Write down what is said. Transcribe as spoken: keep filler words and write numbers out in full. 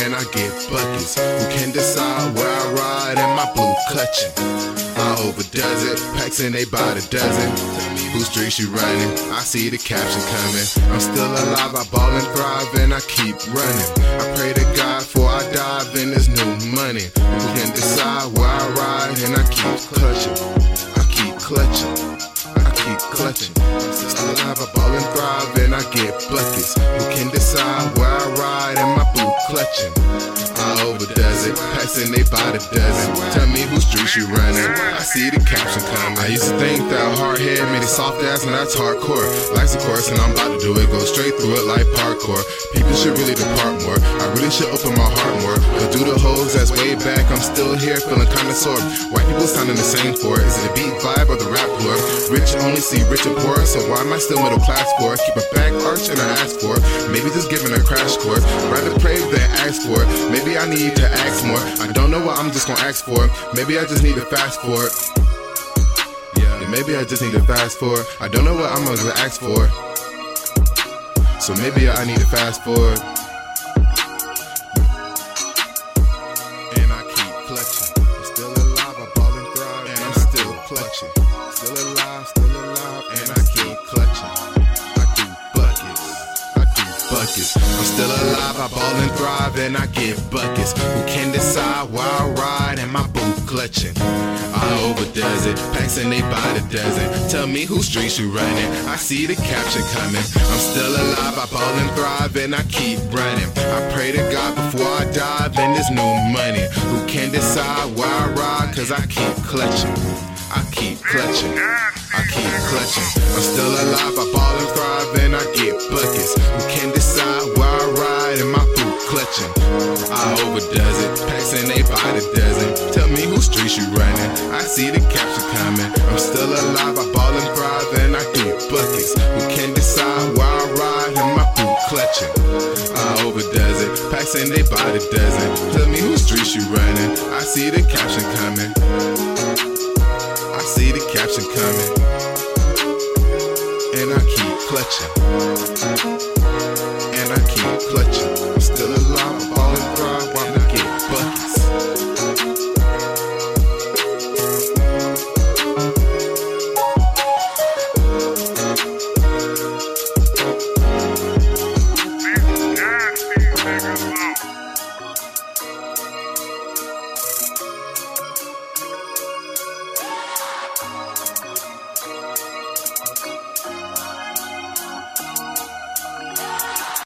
and I get buckets. Who can decide where I ride in my blue clutching? I overdoes it, packs in they by the dozen. Whose streets you running? I see the caption coming. I'm still alive, I ball and thrive, and I keep running. I pray to God before I dive in this new money. Who can decide where I ride and I keep clutching? I keep clutching. I keep clutching. I'm still alive, I ball and thrive, and I get buckets. Who can decide where I ride and my blue clutching? I overdoes it, passing they by the dozen. Tell me whose streets you running? I see the caption coming. I used to think that hard head made it soft ass, and that's hardcore. Life's a course, and I'm about to do it. Go straight through it like parkour. People should really depart more. I really should open my heart more. But due to hoes that's way back, I'm still here feeling kinda sore. White people sounding the same for it. Is it a beat vibe or the rap lore? Rich only see rich and poor, so why am I still middle class for? Keep a back arch and I ask for it. Maybe just giving a crash course. Rather pray than ask for it. Maybe I need to ask more. I don't know what I'm just gonna ask for. Maybe I just need to fast forward. Yeah, maybe I just need to fast forward. I don't know what I'm gonna ask for. So maybe I need to fast forward. And I keep clutching. I'm still alive, I ball and thrive, and I'm still clutching. Still alive, still alive, and I keep clutching. I do buckets, I do buckets. I'm still alive, I ball and thrive, and I get buckets. Who can decide where I ride and my boot clutching? I overdoes it, packs and they by the dozen. Tell me whose streets you running? I see the caption coming. I'm still alive, I ball and thrive, and I keep running. I pray to God before I dive in this new money. Who can decide where I ride? Cause I keep clutching. I keep clutching. I keep clutching. I'm still alive, I ball and thrive, and I get buckets. Who can decide where I ride in my boot clutching? I overdoes it, packs and they by the dozen. Tell me whose streets you running? I see the caption coming. I'm still alive, I ball and thrive, and I get buckets. Who can decide where I ride in my boot clutching? I overdoes it, packs and they by the dozen. Tell me whose streets you running? I see the caption coming. I see the caption coming, and I keep clutching, and I keep clutching. I'm still alive.